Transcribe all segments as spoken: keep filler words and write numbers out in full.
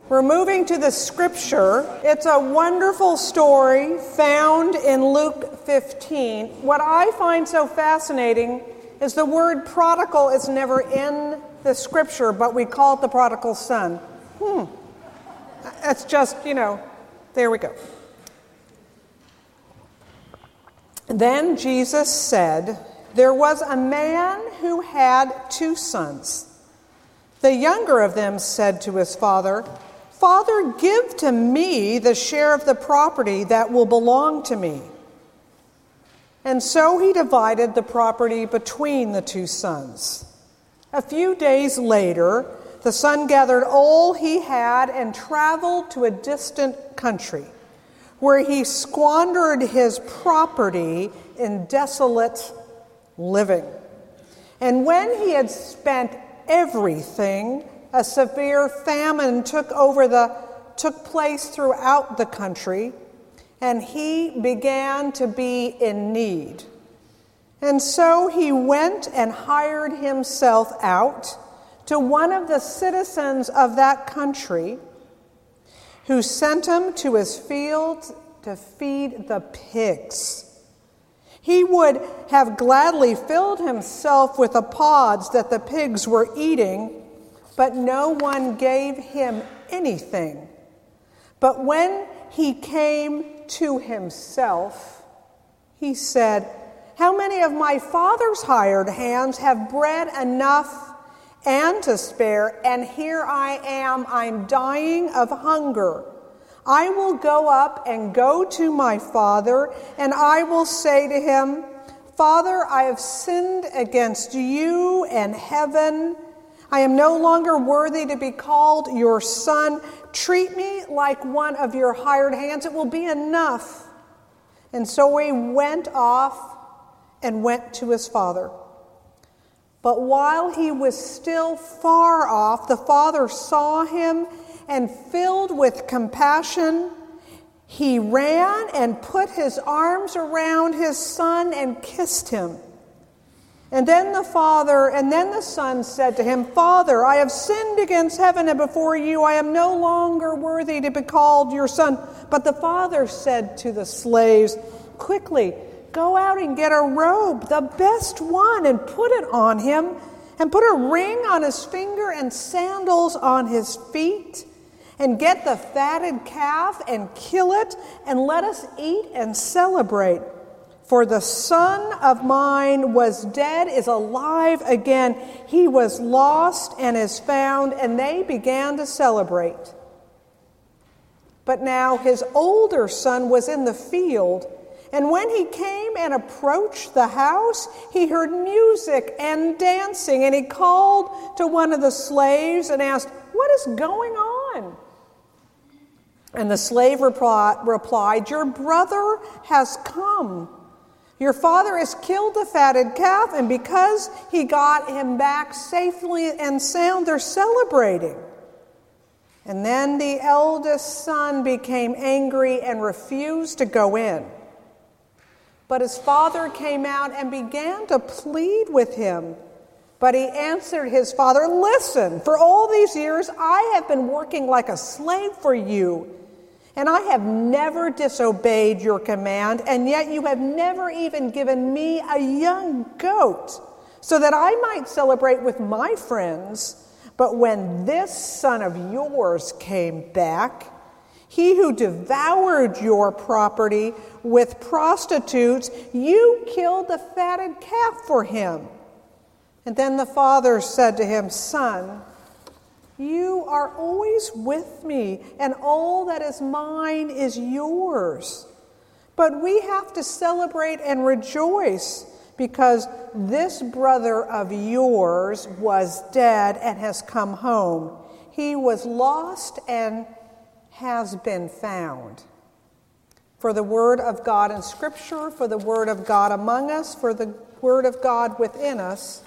We're moving to the scripture. It's a wonderful story found in Luke fifteen. What I find so fascinating is the word prodigal is never in the scripture, but we call it the prodigal son. Hmm. That's just, you know, there we go. Then Jesus said, "There was a man who had two sons. The younger of them said to his father, 'Father, give to me the share of the property that will belong to me.' And so he divided the property between the two sons. A few days later, the son gathered all he had and traveled to a distant country, where he squandered his property in desolate living. And when he had spent everything, a severe famine took over the took place throughout the country, and he began to be in need. And so he went and hired himself out to one of the citizens of that country, who sent him to his fields to feed the pigs. He would have gladly filled himself with the pods that the pigs were eating, but no one gave him anything. But when he came to himself, he said, 'How many of my father's hired hands have bread enough and to spare, and here I am, I'm dying of hunger. I will go up and go to my father, and I will say to him, Father, I have sinned against you and heaven. I am no longer worthy to be called your son. Treat me like one of your hired hands. It will be enough.' And so he went off and went to his father. But while he was still far off, the father saw him, and filled with compassion, he ran and put his arms around his son and kissed him. And then the father, and then the son said to him, 'Father, I have sinned against heaven and before you. I am no longer worthy to be called your son.' But the father said to the slaves, 'Quickly, go out and get a robe, the best one, and put it on him, and put a ring on his finger and sandals on his feet, and get the fatted calf and kill it, and let us eat and celebrate. For the son of mine was dead, is alive again. He was lost and is found.' And they began to celebrate. But now his older son was in the field, and when he came and approached the house, he heard music and dancing, and he called to one of the slaves and asked, 'What is going on?' And the slave reply, replied, 'Your brother has come. Your father has killed the fatted calf, and because he got him back safely and sound, they're celebrating.' And then the eldest son became angry and refused to go in. But his father came out and began to plead with him. But he answered his father, 'Listen, for all these years I have been working like a slave for you, and I have never disobeyed your command, and yet you have never even given me a young goat, so that I might celebrate with my friends. But when this son of yours came back, he who devoured your property with prostitutes, you killed the fatted calf for him.' And then the father said to him, 'Son, you are always with me, and all that is mine is yours. But we have to celebrate and rejoice, because this brother of yours was dead and has come home. He was lost and has been found.' For the word of God in Scripture, for the word of God among us, for the word of God within us.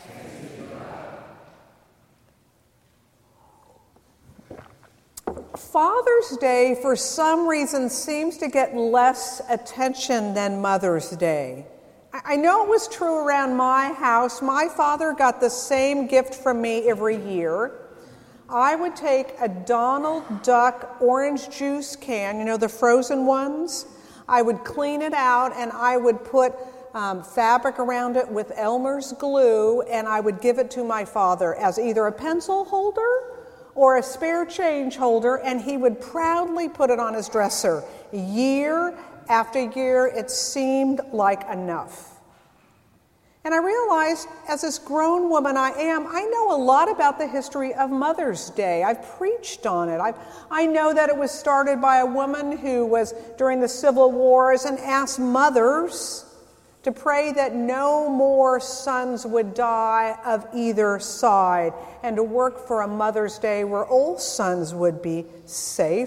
Father's Day, for some reason, seems to get less attention than Mother's Day. I know it was true around my house. My father got the same gift from me every year. I would take a Donald Duck orange juice can, you know, the frozen ones. I would clean it out and I would put um, fabric around it with Elmer's glue, and I would give it to my father as either a pencil holder or a spare change holder, and he would proudly put it on his dresser. Year after year, it seemed like enough. And I realized, as this grown woman I am, I know a lot about the history of Mother's Day. I've preached on it. I've, I know that it was started by a woman who was during the Civil Wars and asked mothers to pray that no more sons would die of either side, and to work for a Mother's Day where all sons would be safe.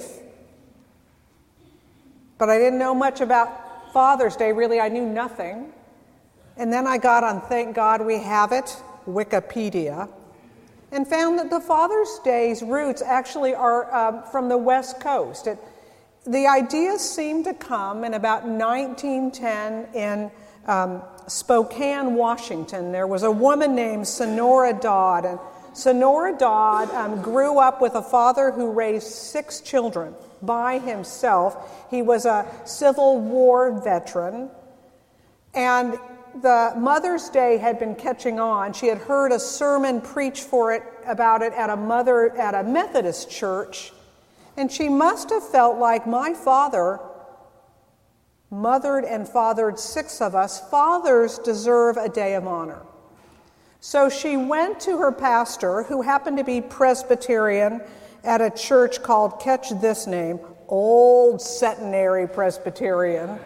But I didn't know much about Father's Day. Really, I knew nothing. And then I got on Thank God We Have It, Wikipedia, and found that the Father's Day's roots actually are um, from the West Coast. It, the idea seemed to come in about nineteen ten in um, Spokane, Washington. There was a woman named Sonora Dodd, and Sonora Dodd um, grew up with a father who raised six children by himself. He was a Civil War veteran, and the Mother's Day had been catching on. She had heard a sermon preached for it about it at a mother at a Methodist church, and she must have felt like my father mothered and fathered six of us. Fathers deserve a day of honor. So she went to her pastor, who happened to be Presbyterian at a church called, catch this name, Old Centenary Presbyterian.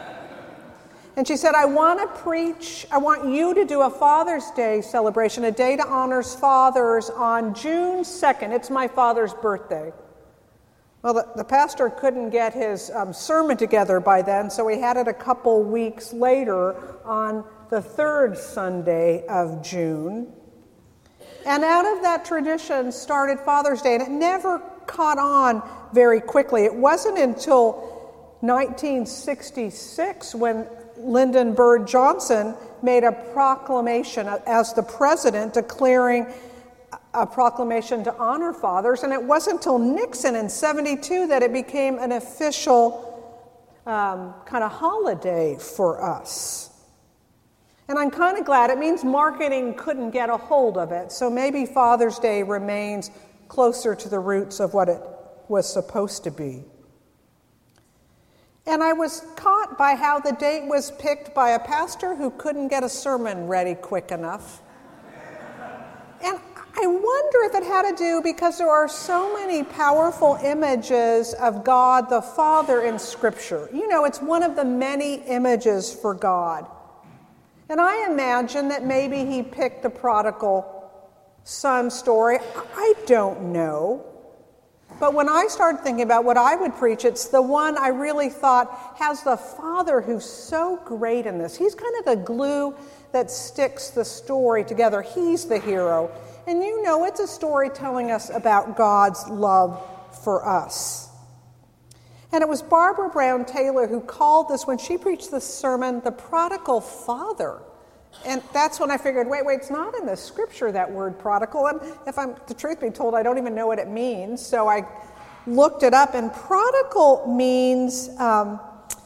And she said, I want to preach, I want you to do a Father's Day celebration, a day to honor fathers on June second. It's my father's birthday. Well, the, the pastor couldn't get his um, sermon together by then, so he had it a couple weeks later on the third Sunday of June. And out of that tradition started Father's Day, and it never caught on very quickly. It wasn't until nineteen sixty-six when Lyndon Bird Johnson made a proclamation as the president, declaring a proclamation to honor fathers, and it wasn't until Nixon in seventy-two that it became an official um, kind of holiday for us. And I'm kind of glad. It means marketing couldn't get a hold of it, so maybe Father's Day remains closer to the roots of what it was supposed to be. And I was caught by how the date was picked by a pastor who couldn't get a sermon ready quick enough. And I wonder if it had to do because there are so many powerful images of God the Father in Scripture. You know, it's one of the many images for God. And I imagine that maybe he picked the prodigal son story. I don't know. But when I started thinking about what I would preach, it's the one I really thought has the Father who's so great in this. He's kind of the glue that sticks the story together. He's the hero. And you know, it's a story telling us about God's love for us. And it was Barbara Brown Taylor who called this, when she preached this sermon, the prodigal father. And that's when I figured, wait, wait, it's not in the scripture, that word prodigal. And if I'm, the truth be told, I don't even know what it means. So I looked it up, and prodigal means um,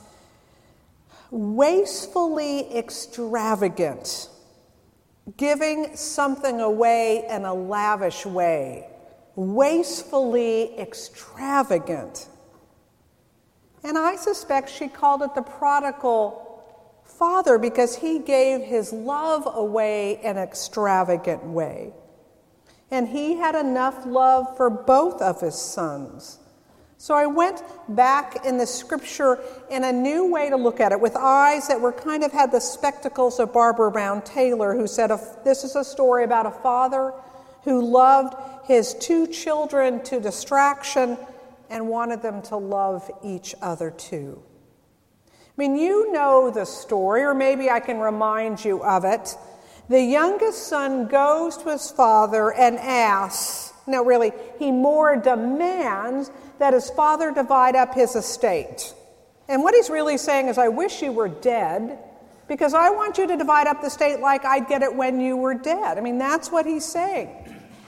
wastefully extravagant, giving something away in a lavish way. Wastefully extravagant. And I suspect she called it the prodigal father because he gave his love away in an extravagant way. And he had enough love for both of his sons. So I went back in the scripture in a new way to look at it, with eyes that were kind of had the spectacles of Barbara Brown Taylor, who said, this is a story about a father who loved his two children to distraction and wanted them to love each other too. I mean, you know the story, or maybe I can remind you of it. The youngest son goes to his father and asks, no, really, he more demands that his father divide up his estate. And what he's really saying is, I wish you were dead, because I want you to divide up the estate like I'd get it when you were dead. I mean, that's what he's saying.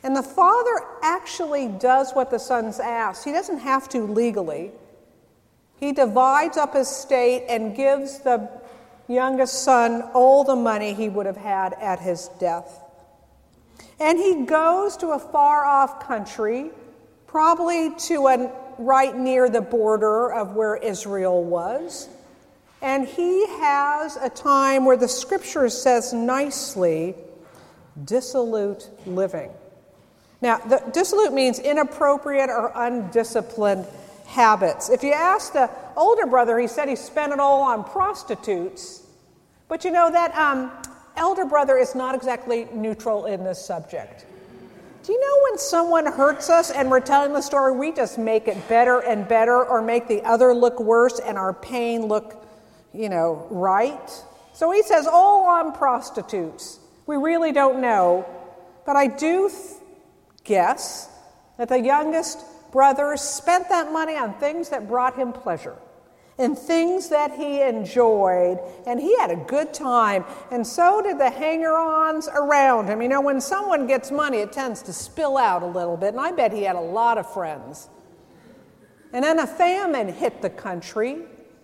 And the father actually does what the son's asked. He doesn't have to legally. He divides up his estate and gives the youngest son all the money he would have had at his death. And he goes to a far-off country, probably to a right near the border of where Israel was. And he has a time where the scripture says nicely, dissolute living. Now, the, dissolute means inappropriate or undisciplined habits. If you ask the older brother, he said he spent it all on prostitutes. But you know, that um, elder brother is not exactly neutral in this subject. Do you know when someone hurts us and we're telling the story, we just make it better and better or make the other look worse and our pain look, you know, right? So he says all on prostitutes. We really don't know. But I do th- guess that the youngest brother spent that money on things that brought him pleasure and things that he enjoyed, and he had a good time, and so did the hanger-ons around him. You know, when someone gets money, it tends to spill out a little bit, and I bet he had a lot of friends. And then a famine hit the country,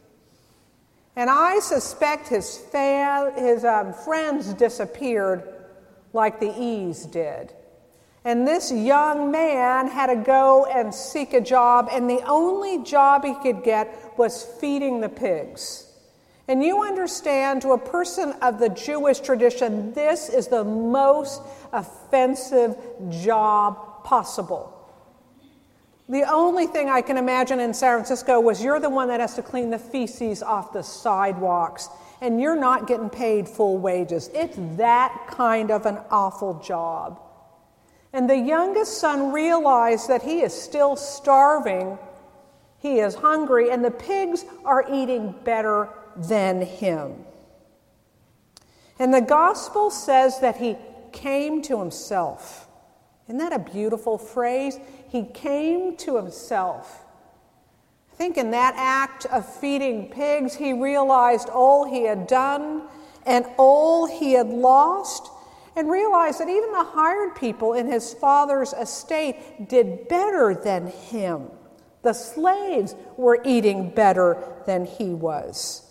and I suspect his, fa- his um, friends disappeared like the E's did. And this young man had to go and seek a job, and the only job he could get was feeding the pigs. And you understand, to a person of the Jewish tradition, this is the most offensive job possible. The only thing I can imagine in San Francisco was you're the one that has to clean the feces off the sidewalks, and you're not getting paid full wages. It's that kind of an awful job. And the youngest son realized that he is still starving, he is hungry, and the pigs are eating better than him. And the gospel says that he came to himself. Isn't that a beautiful phrase? He came to himself. I think in that act of feeding pigs, he realized all he had done and all he had lost, and realized that even the hired people in his father's estate did better than him. The slaves were eating better than he was.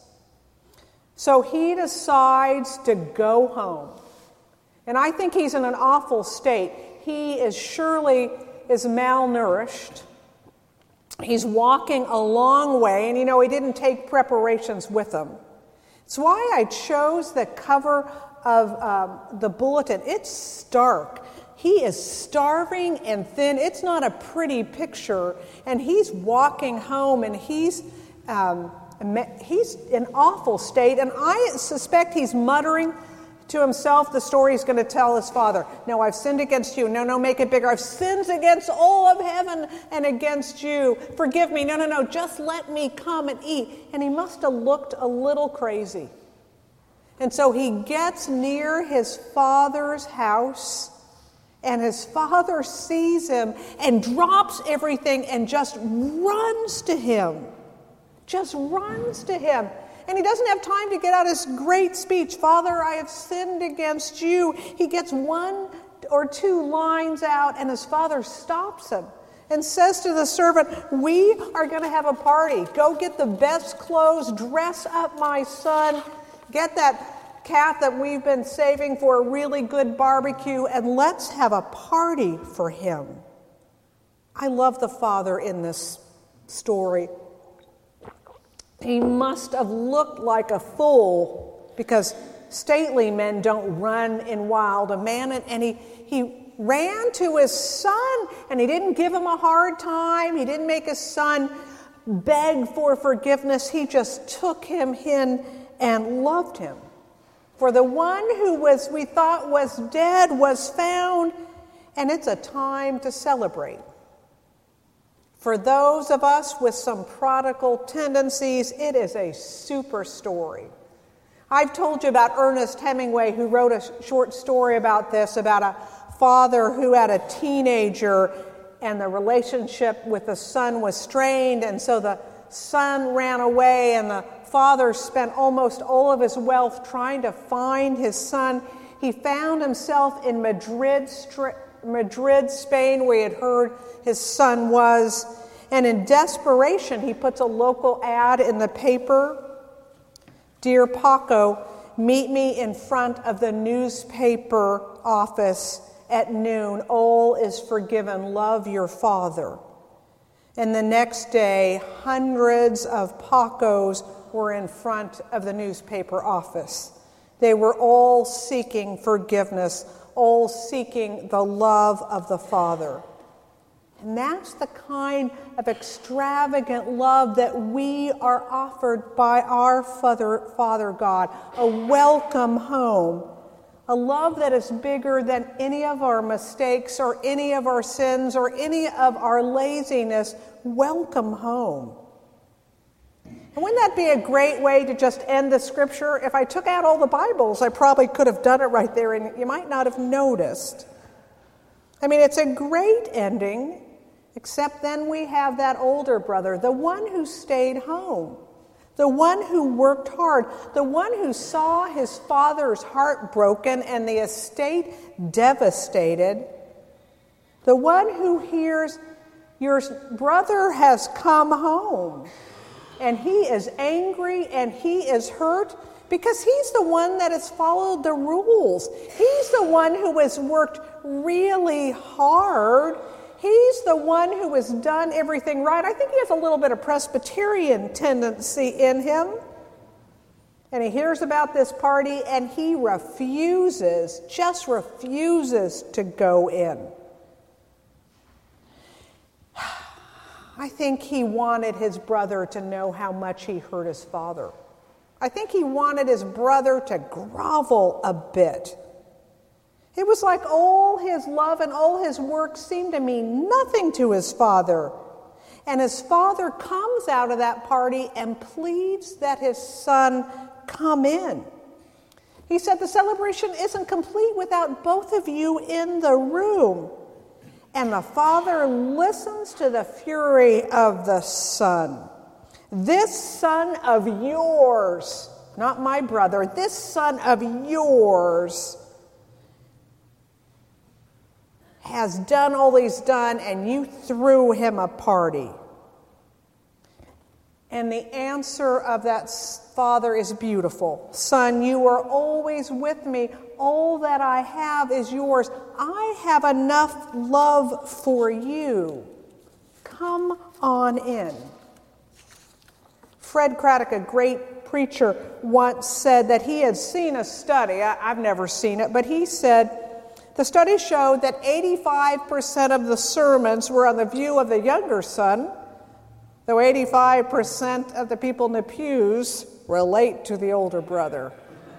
So he decides to go home. And I think he's in an awful state. He is surely is malnourished. He's walking a long way, and you know, he didn't take preparations with him. It's why I chose the cover of um, the bulletin. It's stark. He is starving and thin. It's not a pretty picture. And he's walking home, and he's um, he's in awful state. And I suspect he's muttering to himself the story he's going to tell his father. No, I've sinned against you. No, no, make it bigger. I've sinned against all of heaven and against you. Forgive me. No, no, no, just let me come and eat. And he must have looked a little crazy. And so he gets near his father's house, and his father sees him and drops everything and just runs to him. Just runs to him. And he doesn't have time to get out his great speech, Father, I have sinned against you. He gets one or two lines out, and his father stops him and says to the servant, we are going to have a party. Go get the best clothes, dress up my son, get that calf that we've been saving for a really good barbecue, and let's have a party for him. I love the father in this story. He must have looked like a fool, because stately men don't run in wild abandon. And he, he ran to his son, and he didn't give him a hard time. He didn't make his son beg for forgiveness. He just took him in and loved him. For the one who was we thought was dead was found, and it's a time to celebrate. For those of us with some prodigal tendencies, it is a super story. I've told you about Ernest Hemingway, who wrote a short story about this, about a father who had a teenager, and the relationship with the son was strained, and so the son ran away, and the father spent almost all of his wealth trying to find his son. He found himself in Madrid, Madrid, Spain, where he had heard his son was. And in desperation, he puts a local ad in the paper. Dear Paco, meet me in front of the newspaper office at noon. All is forgiven. Love, your father. And the next day, hundreds of Pacos were in front of the newspaper office. They were all seeking forgiveness, all seeking the love of the Father. And that's the kind of extravagant love that we are offered by our Father, Father God, a welcome home, a love that is bigger than any of our mistakes or any of our sins or any of our laziness. Welcome home. And wouldn't that be a great way to just end the scripture? If I took out all the Bibles, I probably could have done it right there, and you might not have noticed. I mean, it's a great ending. Except then we have that older brother, the one who stayed home, the one who worked hard, the one who saw his father's heart broken and the estate devastated, the one who hears, your brother has come home, and he is angry and he is hurt because he's the one that has followed the rules. He's the one who has worked really hard. He's the one who has done everything right. I think he has a little bit of Presbyterian tendency in him. And he hears about this party and he refuses, just refuses to go in. I think he wanted his brother to know how much he hurt his father. I think he wanted his brother to grovel a bit. It was like all his love and all his work seemed to mean nothing to his father. And his father comes out of that party and pleads that his son come in. He said, the celebration isn't complete without both of you in the room. And the father listens to the fury of the son. This son of yours, not my brother, this son of yours has done all he's done, and you threw him a party. And the answer of that father is beautiful. Son, you are always with me. All that I have is yours. I have enough love for you. Come on in. Fred Craddock, a great preacher, once said that he had seen a study. I, I've never seen it, but he said, the study showed that eighty-five percent of the sermons were on the view of the younger son, though eighty-five percent of the people in the pews relate to the older brother.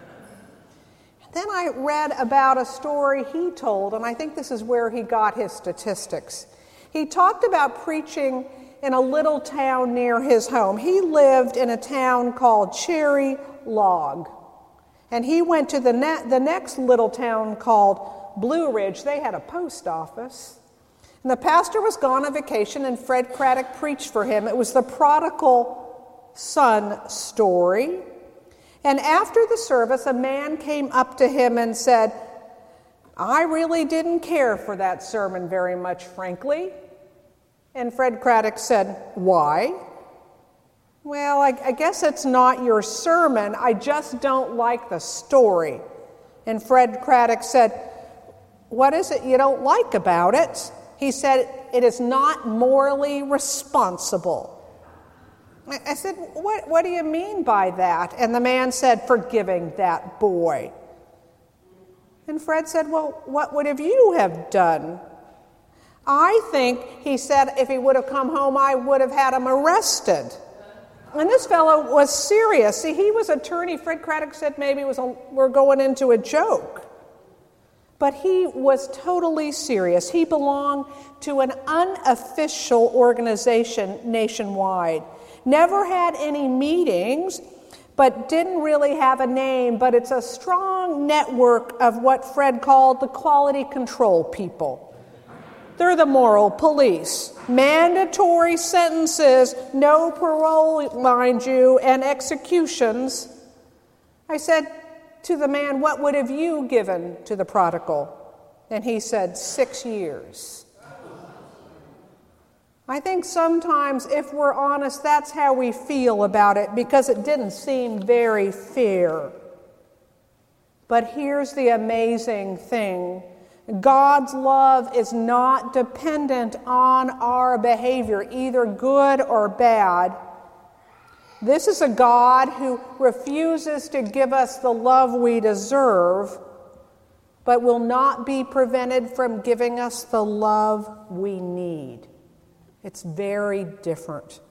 Then I read about a story he told, and I think this is where he got his statistics. He talked about preaching in a little town near his home. He lived in a town called Cherry Log, and he went to the, ne- the next little town called Blue Ridge. They had a post office. And the pastor was gone on vacation, and Fred Craddock preached for him. It was the prodigal son story. And after the service, a man came up to him and said, I really didn't care for that sermon very much, frankly. And Fred Craddock said, why? Well, I, I guess it's not your sermon. I just don't like the story. And Fred Craddock said, what is it you don't like about it? He said, it is not morally responsible. I said, what, what do you mean by that? And the man said, forgiving that boy. And Fred said, well, what would have you have done? I think, he said, if he would have come home, I would have had him arrested. And this fellow was serious. See, he was attorney. Fred Craddock said maybe it was a, we're going into a joke. But he was totally serious. He belonged to an unofficial organization nationwide. Never had any meetings, but didn't really have a name. But it's a strong network of what Fred called the quality control people. They're the moral police. Mandatory sentences, no parole, mind you, and executions. I said to the man, what would have you given to the prodigal? And he said, six years. I think sometimes, if we're honest, that's how we feel about it, because it didn't seem very fair. But here's the amazing thing. God's love is not dependent on our behavior, either good or bad. This is a God who refuses to give us the love we deserve, but will not be prevented from giving us the love we need. It's very different.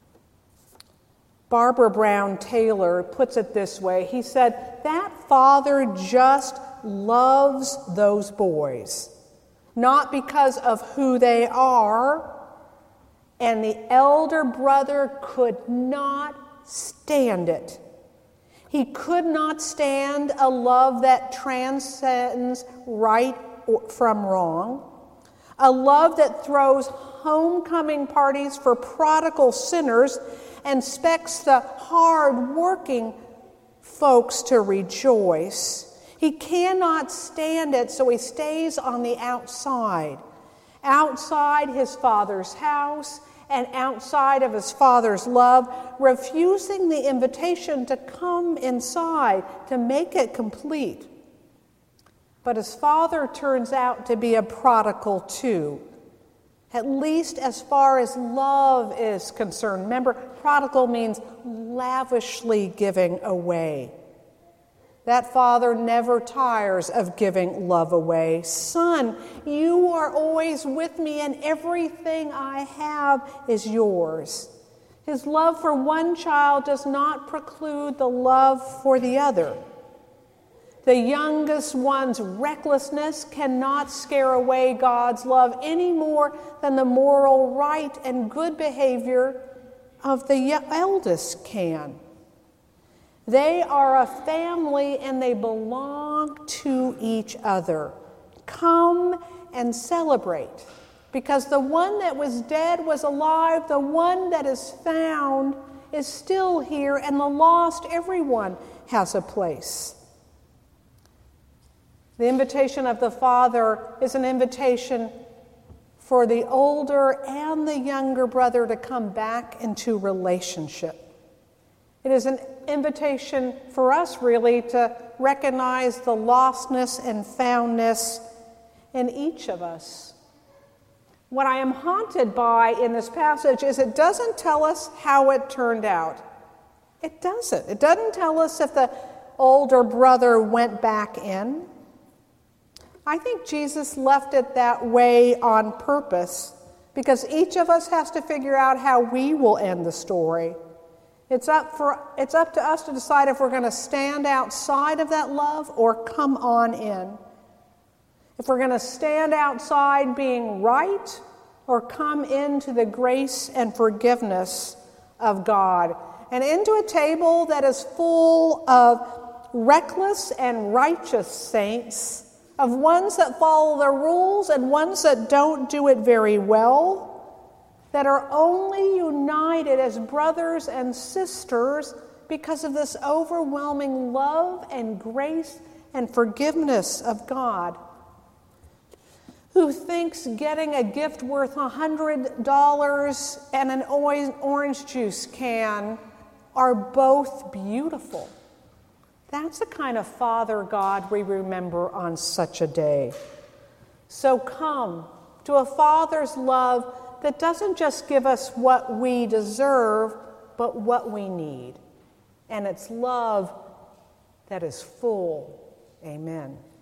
Barbara Brown Taylor puts it this way. He said, that father just loves those boys, not because of who they are, and the elder brother could not stand it. He could not stand a love that transcends right from wrong, a love that throws homecoming parties for prodigal sinners and expects the hard-working folks to rejoice. He cannot stand it, so he stays on the outside, outside his father's house and outside of his father's love, refusing the invitation to come inside to make it complete. But his father turns out to be a prodigal too, at least as far as love is concerned. Remember, prodigal means lavishly giving away. That father never tires of giving love away. Son, you are always with me, and everything I have is yours. His love for one child does not preclude the love for the other. The youngest one's recklessness cannot scare away God's love any more than the moral right and good behavior of the eldest can. They are a family and they belong to each other. Come and celebrate, because the one that was dead was alive, the one that is found is still here, and the lost, everyone has a place. The invitation of the Father is an invitation for the older and the younger brother to come back into relationship. It is an invitation for us, really, to recognize the lostness and foundness in each of us. What I am haunted by in this passage is it doesn't tell us how it turned out. It doesn't. It doesn't tell us if the older brother went back in. I think Jesus left it that way on purpose, because each of us has to figure out how we will end the story. It's up for it's up to us to decide if we're going to stand outside of that love or come on in. If we're going to stand outside being right or come into the grace and forgiveness of God and into a table that is full of reckless and righteous saints, of ones that follow the rules and ones that don't do it very well, that are only united as brothers and sisters because of this overwhelming love and grace and forgiveness of God. Who thinks getting a gift worth one hundred dollars and an orange juice can are both beautiful. That's the kind of Father God we remember on such a day. So come to a Father's love that doesn't just give us what we deserve, but what we need. And it's love that is full. Amen.